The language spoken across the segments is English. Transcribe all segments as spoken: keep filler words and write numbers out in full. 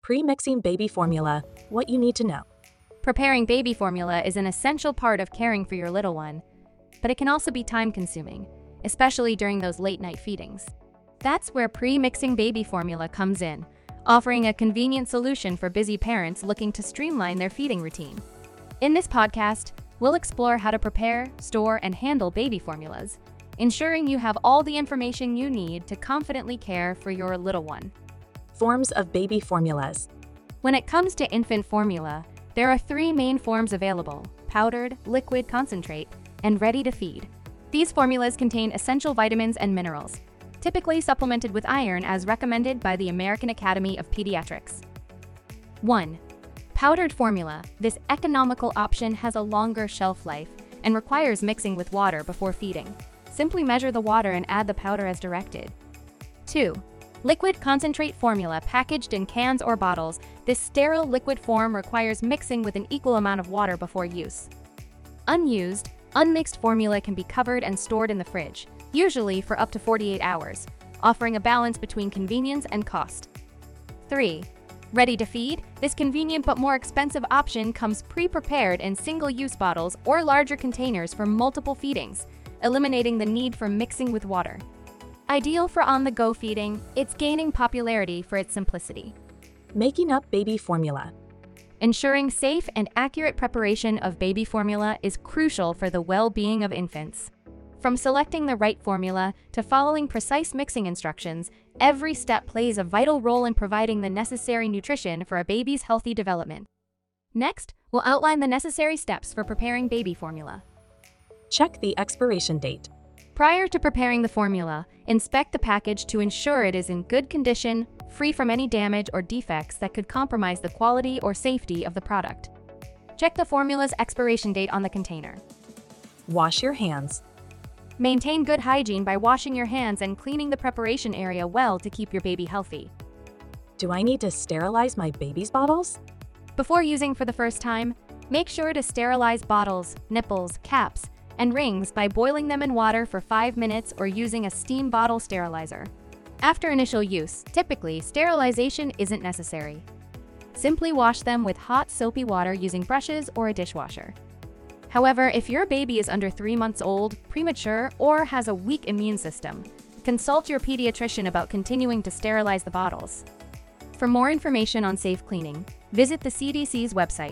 Pre-mixing baby formula, what you need to know. Preparing baby formula is an essential part of caring for your little one, but it can also be time-consuming, especially during those late-night feedings. That's where pre-mixing baby formula comes in, offering a convenient solution for busy parents looking to streamline their feeding routine. In this podcast, we'll explore how to prepare, store, and handle baby formulas, ensuring you have all the information you need to confidently care for your little one. Forms of baby formulas. When it comes to infant formula, there are three main forms available: powdered, liquid, concentrate, and ready to feed. These formulas contain essential vitamins and minerals, typically supplemented with iron as recommended by the American Academy of Pediatrics. one. Powdered formula. This economical option has a longer shelf life and requires mixing with water before feeding. Simply measure the water and add the powder as directed. two. Liquid concentrate formula packaged in cans or bottles. This sterile liquid form requires mixing with an equal amount of water before use. Unused, unmixed formula can be covered and stored in the fridge, usually for up to forty-eight hours, offering a balance between convenience and cost. three. Ready to feed? This convenient but more expensive option comes pre-prepared in single-use bottles or larger containers for multiple feedings, eliminating the need for mixing with water. Ideal for on-the-go feeding, it's gaining popularity for its simplicity. Making up baby formula. Ensuring safe and accurate preparation of baby formula is crucial for the well-being of infants. From selecting the right formula to following precise mixing instructions, every step plays a vital role in providing the necessary nutrition for a baby's healthy development. Next, we'll outline the necessary steps for preparing baby formula. Check the expiration date. Prior to preparing the formula, inspect the package to ensure it is in good condition, free from any damage or defects that could compromise the quality or safety of the product. Check the formula's expiration date on the container. Wash your hands. Maintain good hygiene by washing your hands and cleaning the preparation area well to keep your baby healthy. Do I need to sterilize my baby's bottles? Before using for the first time, make sure to sterilize bottles, nipples, caps, and rings by boiling them in water for five minutes or using a steam bottle sterilizer. After initial use, typically sterilization isn't necessary. Simply wash them with hot soapy water using brushes or a dishwasher. However, if your baby is under three months old, premature, or has a weak immune system, consult your pediatrician about continuing to sterilize the bottles. For more information on safe cleaning, visit the C D C's website.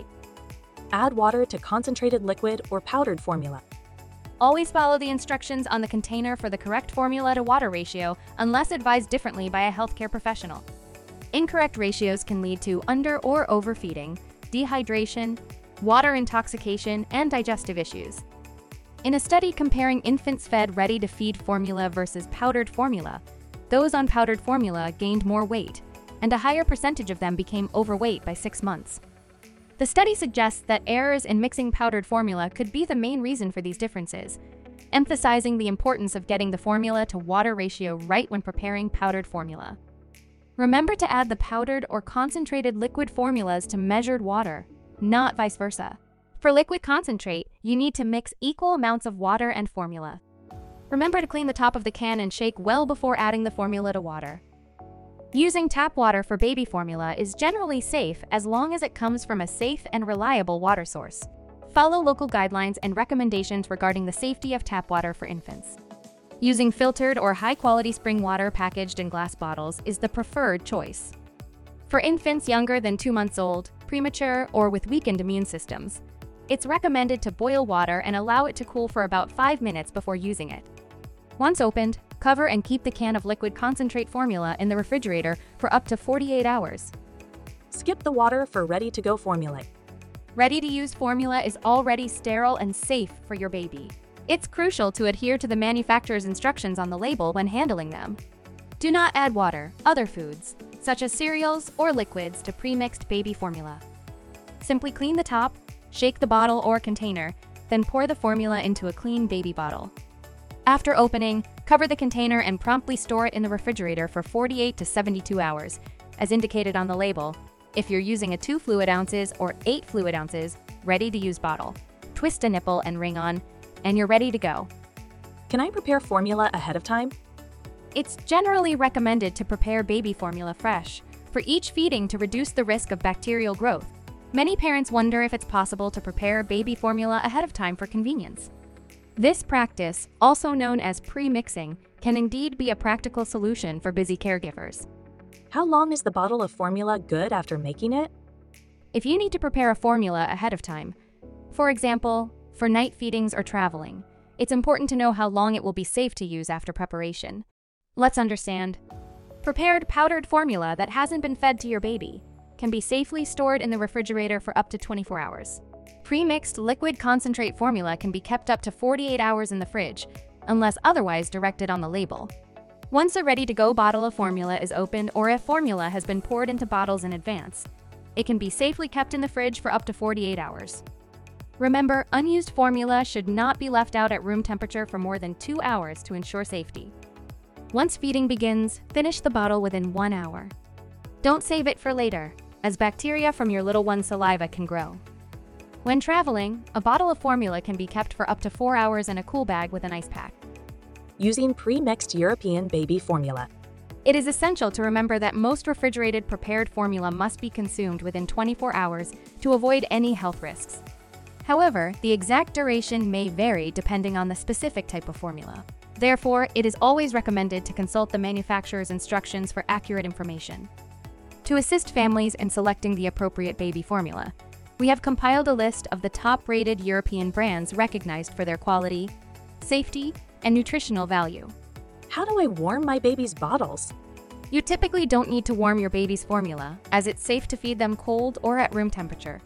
Add water to concentrated liquid or powdered formula. Always follow the instructions on the container for the correct formula to water ratio unless advised differently by a healthcare professional. Incorrect ratios can lead to under or overfeeding, dehydration, water intoxication, and digestive issues. In a study comparing infants fed ready-to-feed formula versus powdered formula, those on powdered formula gained more weight, and a higher percentage of them became overweight by six months. The study suggests that errors in mixing powdered formula could be the main reason for these differences, emphasizing the importance of getting the formula to water ratio right when preparing powdered formula. Remember to add the powdered or concentrated liquid formulas to measured water, not vice versa. For liquid concentrate, you need to mix equal amounts of water and formula. Remember to clean the top of the can and shake well before adding the formula to water. Using tap water for baby formula is generally safe as long as it comes from a safe and reliable water source. Follow local guidelines and recommendations regarding the safety of tap water for infants. Using filtered or high-quality spring water packaged in glass bottles is the preferred choice. For infants younger than two months old, premature, or with weakened immune systems, it's recommended to boil water and allow it to cool for about five minutes before using it. Once opened, cover and keep the can of liquid concentrate formula in the refrigerator for up to forty-eight hours. Skip the water for ready-to-go formula. Ready-to-use formula is already sterile and safe for your baby. It's crucial to adhere to the manufacturer's instructions on the label when handling them. Do not add water, other foods, such as cereals or liquids, to pre-mixed baby formula. Simply clean the top, shake the bottle or container, then pour the formula into a clean baby bottle. After opening, cover the container and promptly store it in the refrigerator for forty-eight to seventy-two hours, as indicated on the label, if you're using a two fluid ounces or eight fluid ounces ready-to-use bottle. Twist a nipple and ring on, and you're ready to go. Can I prepare formula ahead of time? It's generally recommended to prepare baby formula fresh, for for each feeding to reduce the risk of bacterial growth. Many parents wonder if it's possible to prepare baby formula ahead of time for convenience. This practice, also known as pre-mixing, can indeed be a practical solution for busy caregivers. How long is the bottle of formula good after making it? If you need to prepare a formula ahead of time, for example, for night feedings or traveling, it's important to know how long it will be safe to use after preparation. Let's understand. Prepared powdered formula that hasn't been fed to your baby can be safely stored in the refrigerator for up to twenty-four hours. Pre-mixed liquid concentrate formula can be kept up to forty-eight hours in the fridge, unless otherwise directed on the label. Once a ready-to-go bottle of formula is opened or if formula has been poured into bottles in advance, it can be safely kept in the fridge for up to forty-eight hours. Remember, unused formula should not be left out at room temperature for more than two hours to ensure safety. Once feeding begins, finish the bottle within one hour. Don't save it for later, as bacteria from your little one's saliva can grow. When traveling, a bottle of formula can be kept for up to four hours in a cool bag with an ice pack. Using pre-mixed European baby formula. It is essential to remember that most refrigerated prepared formula must be consumed within twenty-four hours to avoid any health risks. However, the exact duration may vary depending on the specific type of formula. Therefore, it is always recommended to consult the manufacturer's instructions for accurate information. To assist families in selecting the appropriate baby formula, we have compiled a list of the top-rated European brands recognized for their quality, safety, and nutritional value. How do I warm my baby's bottles? You typically don't need to warm your baby's formula, as it's safe to feed them cold or at room temperature.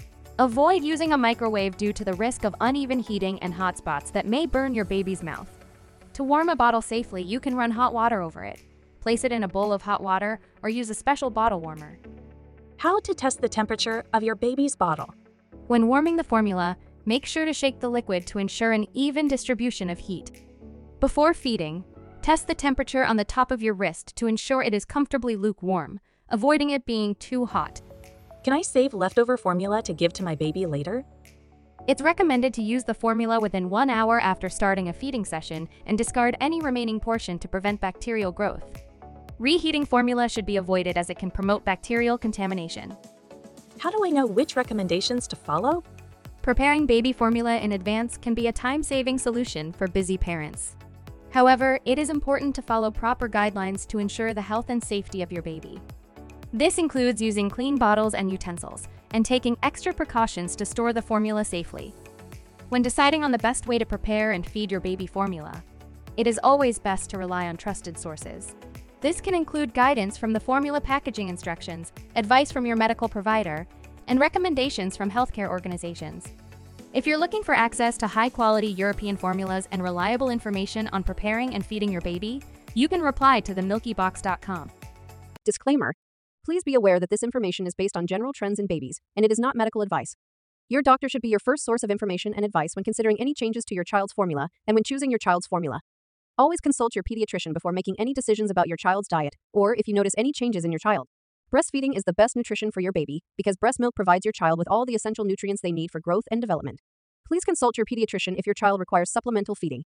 Avoid using a microwave due to the risk of uneven heating and hot spots that may burn your baby's mouth. To warm a bottle safely, you can run hot water over it, place it in a bowl of hot water, or use a special bottle warmer. How to test the temperature of your baby's bottle? When warming the formula, make sure to shake the liquid to ensure an even distribution of heat. Before feeding, test the temperature on the top of your wrist to ensure it is comfortably lukewarm, avoiding it being too hot. Can I save leftover formula to give to my baby later? It's recommended to use the formula within one hour after starting a feeding session and discard any remaining portion to prevent bacterial growth. Reheating formula should be avoided as it can promote bacterial contamination. How do I know which recommendations to follow? Preparing baby formula in advance can be a time-saving solution for busy parents. However, it is important to follow proper guidelines to ensure the health and safety of your baby. This includes using clean bottles and utensils, and taking extra precautions to store the formula safely. When deciding on the best way to prepare and feed your baby formula, it is always best to rely on trusted sources. This can include guidance from the formula packaging instructions, advice from your medical provider, and recommendations from healthcare organizations. If you're looking for access to high-quality European formulas and reliable information on preparing and feeding your baby, you can reply to the milky box dot com. Disclaimer. Please be aware that this information is based on general trends in babies, and it is not medical advice. Your doctor should be your first source of information and advice when considering any changes to your child's formula and when choosing your child's formula. Always consult your pediatrician before making any decisions about your child's diet, or if you notice any changes in your child. Breastfeeding is the best nutrition for your baby because breast milk provides your child with all the essential nutrients they need for growth and development. Please consult your pediatrician if your child requires supplemental feeding.